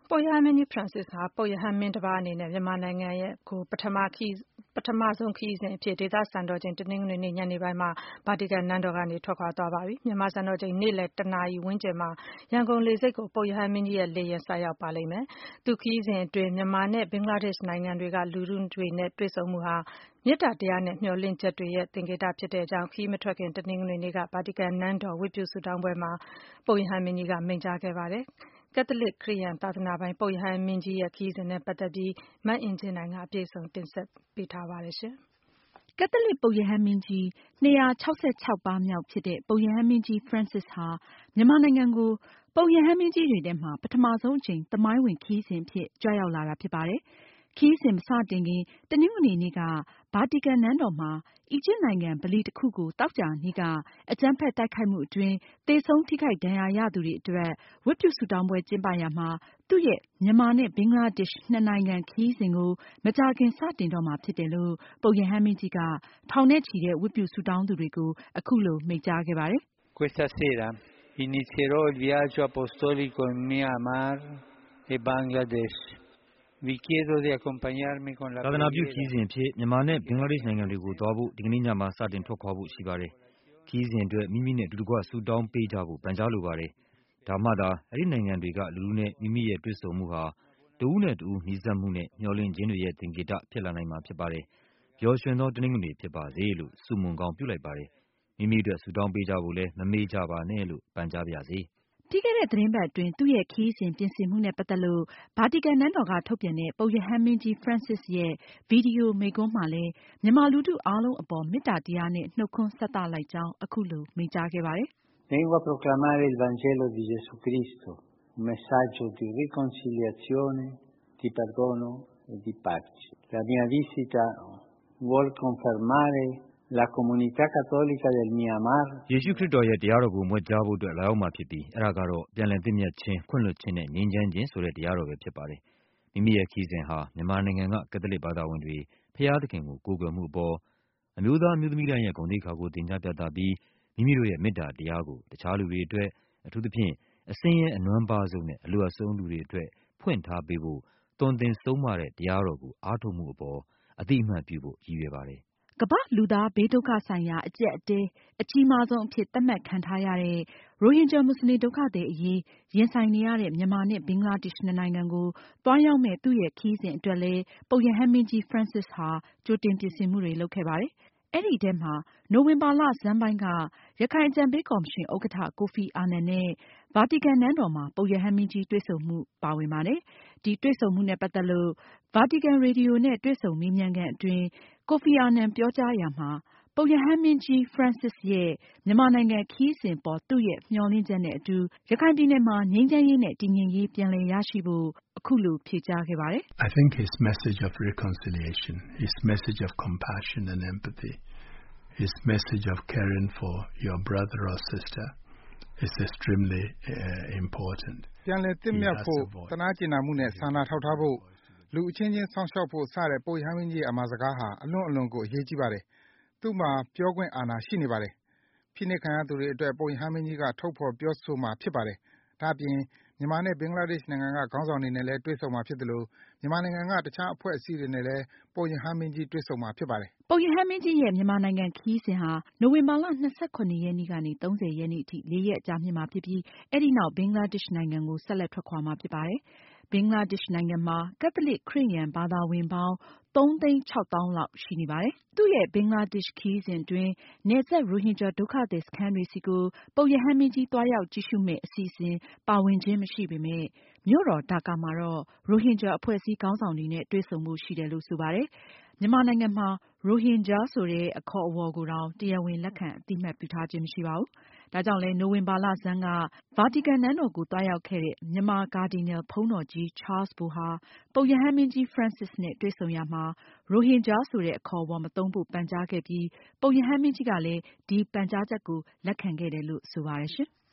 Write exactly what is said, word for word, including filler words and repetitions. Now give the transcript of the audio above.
ပုပ်ရဟန်းမင်းကြီး Francis ဟာ ပုပ်ရဟန်းမင်းတပါးအနေနဲ့ မြန်မာနိုင်ငံရဲ့ကိုပထမခရီးပထမဆုံးခရီးစဉ်အဖြစ် ဒေသစံတော်ချိန်တနင်္ဂနွေနေ့ညနေပိုင်းမှာ ဗာတီကန်နန်းတော်ကနေထွက်ခွာသွားပါပြီ။ မြန်မာစံတော်ချိန်နေ့လည်တနာရီဝန်းကျင်မှာ ရန်ကုန်လေဆိပ်ကို ပုပ်ရဟန်းမင်းကြီးရဲ့လေယာဉ်ဆိုက်ရောက်ပါလိမ့်မယ်။ သူ့ခရီးစဉ်အတွင်းမြန်မာနဲ့ဘင်္ဂလားဒေ့ရှ်နိုင်ငံတွေကလူထုတွေနဲ့တွေ့ဆုံမှုဟာ မေတ္တာတရားနဲ့မျှော်လင့်ချက်တွေရဲ့သင်္ကေတဖြစ်တဲ့အကြောင်း ခရီးမထွက်ခင်တနင်္ဂနွေနေ့က ဗာတီကန်နန်းတော်ဝတ်ပြုဆုတောင်းပွဲမှာ ပုပ်ရဟန်းမင်းကြီးကမိန့်ကြားခဲ့ပါတယ်။ ကက်သလစ်ခရစ်ယာန်သာသနာပိုင်ပုပ်ရဟန်းမင်းကြီးရဲ့ခရီးစဉ်နဲ့ပတ်သက်ပြီး မအင်ကြင်းနိုင်က အပြည့်အစုံတင်ဆက်ပေးထားပါတယ်။ကက်သလစ်ပုပ်ရဟန်းမင်းကြီး နှစ်ရာခြောက်ဆယ့်ခြောက်ပါးမြောက်ဖြစ်တဲ့ ပုပ်ရဟန်းမင်းကြီး Francis ဟာ မြန်မာနိုင်ငံကို ပုပ်ရဟန်းမင်းကြီးတွေထဲမှာ ပထမဆုံးအကြိမ် သမိုင်းဝင်ခရီးစဉ်အဖြစ် ကြွရောက်လာတာဖြစ်ပါတယ်။ ခရီးစဉ်မစတင်ခင် တနင်္ဂနွေနေ့က ဗာတီကန်နန်းတော်မှာ အီဂျစ်နိုင်ငံဗလီတခုကို သောကြာနေ့က အကြမ်းဖက်တိုက်ခိုက်မှုအတွင်း သေဆုံးထိခိုက်ဒဏ်ရာရသူတွေအတွက် ဝတ်ပြုဆုတောင်းပွဲကျင်းပရာမှာ သူရဲ့ မြန်မာနဲ့ဘင်္ဂလားဒေ့ရှ်နှစ်နိုင်ငံခရီးစဉ်ကို မကြာခင်စတင်တော့မှာဖြစ်တယ်လို့ ပုပ်ရဟန်းမင်းကြီးက ထောင်နဲ့ချီတဲ့ ဝတ်ပြုဆုတောင်းသူတွေကို အခုလိုမိန့်ကြားခဲ့ပါတယ်။ Questa sera inizierò il viaggio apostolico in Myanmar e Bangladesh. Vi chiedo di accompagnarmi con la သာသနာပြုခရီးစဉ်အဖြစ်မြန်မာနဲ့ဘင်္ဂလားဒေ့ရှ်နိုင်ငံတွေကိုသွားဖို့ ဒီကနေ့ညမှာစတင်ထွက်ခွာဖို့ရှိပါတယ်။ ခရီးစဉ်အတွက်မိမိနဲ့အတူတကွဆုတောင်းပေးကြဖို့ပန်ကြားလိုပါတယ်။ ဒါမှသာ အဲဒီနိုင်ငံတွေကလူထုနဲ့မိမိရဲ့တွေ့ဆုံမှုဟာ တဦးနဲ့တဦးနီးစပ်မှုနဲ့မျှော်လင့်ခြင်းတွေရဲ့သင်္ကေတဖြစ်လာနိုင်မှာဖြစ်ပါတယ်။ ပျော်ရွှင်သောတနင်္ဂနွေဖြစ်ပါစေလို့ ဆုမွန်ကောင်းပြုလိုက်ပါတယ်။ မိမိအတွက်ဆုတောင်းပေးကြဖို့လည်း မမေ့ကြပါနဲ့လို့ ပန်ကြားပါရစေ။ပြီးခဲ့တဲ့သတင်းပတ်အတွင်း သူရဲ့ခရီးစဉ်ပြင်ဆင်မှုနဲ့ပတ်သက်လို့ ဗာတီကန်နန်းတော်ကထုတ်ပြန်တဲ့ ပုပ်ရဟန်းမင်းကြီး Francis ရဲ့ ဗီဒီယိုမိန့်ခွန်းမှာလည်း မြန်မာလူထုအားလုံးအပေါ် မေတ္တာတရားနဲ့ နှုတ်ခွန်းဆက်သလိုက်ကြောင်း အခုလိုမိန့်ကြားခဲ့ပါတယ်။ Vengo a proclamare il Vangelo di Gesù Cristo, un messaggio di riconciliazione, di perdono e di pace. La mia visita vuol confermare la comunità cattolica del Myanmar. ယေရှုခရစ်တော်ရဲ့တရားတော်ကိုမြွက်ကြားဖို့အတွက်လာရောက်မှာဖြစ်ပြီး အဲဒါကတော့ပြန်လည်သင့်မြတ်ခြင်း၊ ခွင့်လွှတ်ခြင်းနဲ့ငြိမ်းချမ်းခြင်းဆိုတဲ့တရားတော်ပဲဖြစ်ပါတယ်။ မိမိရဲ့ခရီးစဉ်ဟာ မြန်မာနိုင်ငံက ကက်သလစ်ဘာသာဝင်တွေ ဘုရားသခင်ကိုကိုးကွယ်မှုအပေါ် အမျိုးသားအမျိုးသမီးတိုင်းရဲ့ဂုဏ်သိက္ခာကိုသင်ကြားပြသပြီး မိမိတို့ရဲ့မေတ္တာတရားကို တခြားလူတွေအတွက် အထူးသဖြင့် အဆင်းရဲအနွမ်းပါးဆုံးနဲ့ အလိုအပ်ဆုံးလူတွေအတွက် ဖွင့်ထားပေးဖို့ သွန်သင်ဆုံးမတဲ့တရားတော်ကိုအားထုတ်မှုအပေါ် အသိအမှတ်ပြုဖို့ရည်ရွယ်ပါတယ်။ကမ္ဘာ့လူသားဘေးဒုက္ခဆိုင်ရာအကျပ်အတည်းအကြီးမားဆုံးအဖြစ်သတ်မှတ်ခံထားရတဲ့ ရိုဟင်ဂျာမွတ်စလင်ဒုက္ခသည်အရေးရင်ဆိုင်နေရတဲ့ မြန်မာနဲ့ဘင်္ဂလားဒေ့ရှ်နှစ်နိုင်ငံကို သွားရောက်မယ့်သူရဲ့ခရီးစဉ်အတွက်လည်း ပုပ်ရဟန်းမင်းကြီး Francis ဟာ ကြိုတင်ပြင်ဆင်မှုတွေလုပ်ခဲ့ပါတယ်။ အဲဒီထဲမှာ နိုဝင်ဘာလဆန်းပိုင်းက ရခိုင်အကြံပေးကော်မရှင်ဥက္ကဋ္ဌ ကိုဖီအာနန်နဲ့ ဗာတီကန်နန်းတော်မှာ ပုပ်ရဟန်းမင်းကြီးတွေ့ဆုံမှုပါဝင်ပါတယ်။ ဒီတွေ့ဆုံမှုနဲ့ပတ်သက်လို့ ဗာတီကန်ရေဒီယိုနဲ့တွေ့ဆုံမေးမြန်းခန်းအတွင်း ကိုဖီအာနန်ပြောကြားရာမှာ ပုပ်ရဟန်းမင်းကြီး Francis ရဲ့မြန်မာနိုင်ငံခရီးစဉ်အပေါ် သူရဲ့မျှော်လင့်ချက်နဲ့အတူ ရခိုင်ပြည်နယ်မှာ ငြိမ်းချမ်းရေးနဲ့တည်ငြိမ်ရေးပြန်လည်ရရှိဖို့ အခုလိုဖြေကြားခဲ့ပါတယ်။ I think his message of reconciliation, his message of compassion and empathy, his message of caring for your brother or sister is extremely uh, important. ပြန်လည်သင့်မြတ်ဖို့၊သနားကျင်နာမှုနဲ့စာနာထောက်ထားဖို့၊လူအချင်းချင်းစောင့်ရှောက်ဖို့ စတဲ့ပုပ်ရဟန်းမင်းကြီးရဲ့အမှာစကားဟာ အလွန်အလွန်ကိုအရေးကြီးပါတယ်။ သူ့မှာပြောခွင့်အာဏာရှိနေပါတယ်။ ဖိနှိပ်ခံရသူတွေအတွက် ပုပ်ရဟန်းမင်းကြီးက ထုတ်ဖေါ်ပြောဆိုမှာဖြစ်ပါတယ်။ ဒါ့အပြင် မြန်မာနဲ့ဘင်္ဂလားဒေ့ရှ်နိုင်ငံကခေါင်းဆောင်တွေနဲ့လည်းတွေ့ဆုံမှာဖြစ်သလို မြန်မာနိုင်ငံက တခြားအဖွဲ့အစည်းတွေနဲ့လည်း ပုပ်ရဟန်းမင်းကြီးတွေ့ဆုံမှာဖြစ်ပါတယ်။ ပုပ်ရဟန်းမင်းကြီးရဲ့မြန်မာနိုင်ငံခရီးစဉ်ဟာ နိုဝင်ဘာလ ၂၇ ရက်နေ့ကနေ ၃၀ ရက်နေ့အထိ လေးရက်ကြာမြင့်မှာဖြစ်ပြီး အဲဒီနောက် ဘင်္ဂလားဒေ့ရှ်နိုင်ငံကို ဆက်လက်ထွက်ခွာမှာဖြစ်ပါတယ်။ ဘင်္ဂလားဒေ့ရှ်နိုင်ငံမှာ ကက်သလစ်ခရစ်ယာန်ဘာသာဝင်ပေါင်း သုံးသိန်းခြောက်သောင်းလောက်ရှိနေပါတယ်။ သူရဲ့ဘင်္ဂလားဒေ့ရှ်ခရီးစဉ်အတွင်း နယ်စပ်ရိုဟင်ဂျာဒုက္ခသည်စခန်းတွေဆီကို ပုပ်ရဟန်းမင်းကြီးသွားရောက်ကြည့်ရှုမယ့်အစီအစဉ်ပါဝင်ခြင်းမရှိပေမယ့် မြို့တော်ဒါကာမှာတော့ ရိုဟင်ဂျာအဖွဲ့အစည်းခေါင်းဆောင်တွေနဲ့တွေ့ဆုံဖို့ရှိတယ်လို့ဆိုပါတယ်။ မြန်မာနိုင်ငံမှာ ရိုဟင်ဂျာဆိုတဲ့အခေါ်အဝေါ်ကိုတောင် တရားဝင်လက်ခံအသိအမှတ်ပြုထားခြင်းမရှိပါဘူး။ ဒါကြောင့်လည်း နိုဝင်ဘာလဆန်းက ဗာတီကန်နန်းတော်ကိုသွားရောက်ခဲ့တဲ့ မြန်မာကာဒီနယ်ဘုန်းတော်ကြီး ချားလ်စ်ဘိုဟာ ပုပ်ရဟန်းမင်းကြီး Francis နဲ့တွေ့ဆုံရာမှာ ရိုဟင်ဂျာဆိုတဲ့အခေါ်အဝေါ်မသုံးဖို့ပန်ကြားခဲ့ပြီး ပုပ်ရဟန်းမင်းကြီးကလည်း ဒီပန်ကြားချက်ကိုလက်ခံခဲ့တယ်လို့ဆိုပါတယ်ရှင်။